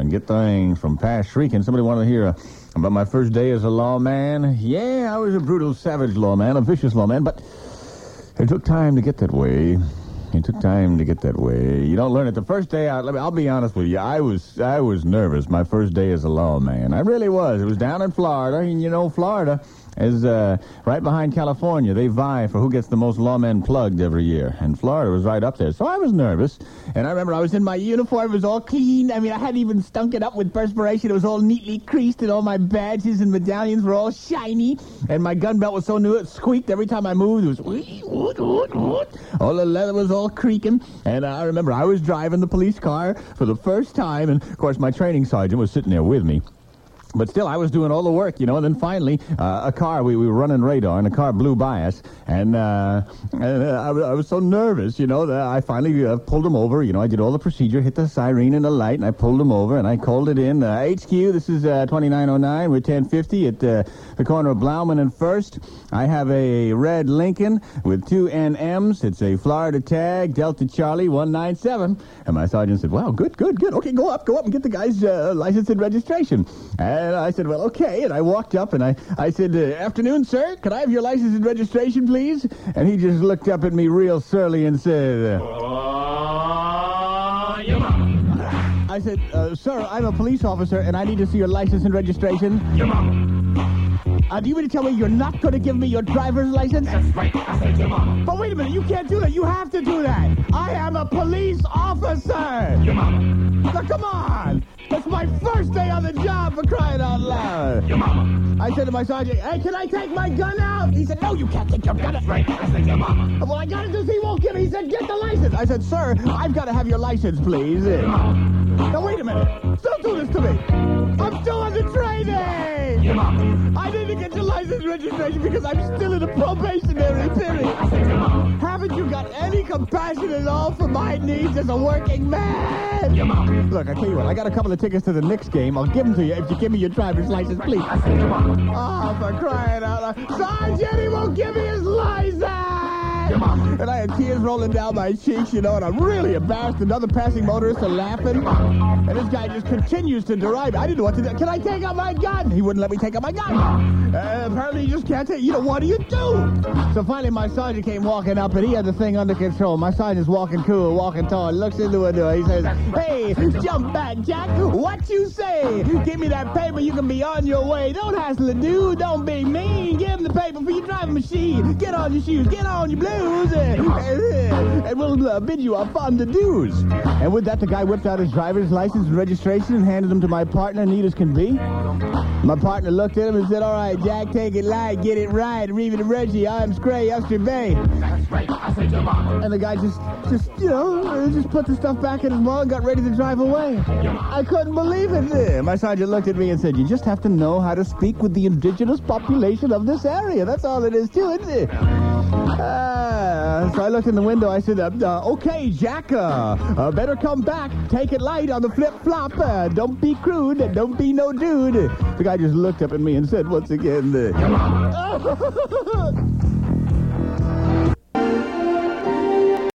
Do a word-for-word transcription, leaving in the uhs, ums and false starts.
and get things from past shrieking. Somebody want to hear uh, about my first day as a lawman? Yeah, I was a brutal, savage lawman, a vicious lawman, but it took time to get that way. It took time to get that way. You don't learn it. The first day out, let me, I'll be honest with you, I was I was nervous my first day as a lawman. I really was. It was down in Florida, and you know, Florida is uh, right behind California. They vie for who gets the most lawmen plugged every year, and Florida was right up there. So I was nervous, and I remember I was in my uniform. It was all clean. I mean, I hadn't even stunk it up with perspiration. It was all neatly creased, and all my badges and medallions were all shiny, and my gun belt was so new it squeaked every time I moved. It was all the leather was all creaking, and uh, I remember I was driving the police car for the first time, and of course my training sergeant was sitting there with me. But still, I was doing all the work, you know, and then finally, uh, a car, we, we were running radar, and a car blew by us, and, uh, and uh, I, I was so nervous, you know, that I finally uh, pulled him over. You know, I did all the procedure, hit the siren and the light, and I pulled him over, and I called it in. Uh, H Q, this is uh, twenty-nine oh nine, we're ten fifty at uh, the corner of Blauman and First. I have a red Lincoln with two N Ms. It's a Florida tag, Delta Charlie one nine seven. And my sergeant said, wow, good, good, good. Okay, go up, go up and get the guy's uh, license and registration. And And I said, well, okay. And I walked up and I, I said, uh, afternoon, sir. Could I have your license and registration, please? And he just looked up at me real surly and said, uh, uh, your mama. I said, uh, sir, I'm a police officer and I need to see your license and registration. Your mama. Uh, do you mean to tell me you're not going to give me your driver's license? That's right. I said your mama. But wait a minute. You can't do that. You have to do that. I am a police officer. Your mama. Now, come on. That's my first day on the job, for crying out loud. Your mama. I said to my sergeant, hey, can I take my gun out? He said, no, you can't take your gun out. That's right. I said your mama. Well, I got it because he won't give me. He said, get the license. I said, sir, I've got to have your license, please. Your mama. Now, wait a minute. Don't do this to me. I'm still on the training. Your mama. I didn't get your license registration because I'm still in a probationary period. I said your mama. Haven't you got any compassion at all for my needs as a working man? Your mama. Look, I tell you what, I got a couple of tickets to the Knicks game. I'll give them to you if you give me your driver's license, please. I said your mama. Oh, for crying out loud. Sergeant, he won't give me his license! Your mama. And I had tears rolling down my cheeks, you know, and I'm really embarrassed. Another passing motorists are laughing. And this guy just continues to deride me. I didn't know what to do. Can I take out my gun? He wouldn't let me take out my gun. Uh, apparently you just can't take, you know, what do you do? So finally my sergeant came walking up, and he had the thing under control. My sergeant's walking cool, walking tall, looks into the door. He says, hey, jump back, Jack. What you say? Give me that paper, you can be on your way. Don't hassle a dude, don't be mean. Give him the paper for your driving machine. Get on your shoes, get on your blues, and, and we'll uh, bid you off on the dues. And with that, the guy whipped out his driver's license and registration and handed them to my partner, neat as can be. My partner looked at him and said, all right, Jack, take it light, get it right. Reeve and Reggie, I'm Scray, Esther Bay. That's right, I said your mama. And the guy just, just, you know, just put the stuff back in his wallet and got ready to drive away. I couldn't believe it. My sergeant looked at me and said, you just have to know how to speak with the indigenous population of this area. That's all it is to it. Uh, so I looked in the window. I said, uh, uh, okay, Jack, uh, uh, better come back. Take it light on the flip-flop. Uh, don't be crude. And don't be no dude. The guy just looked up at me and said once again, uh,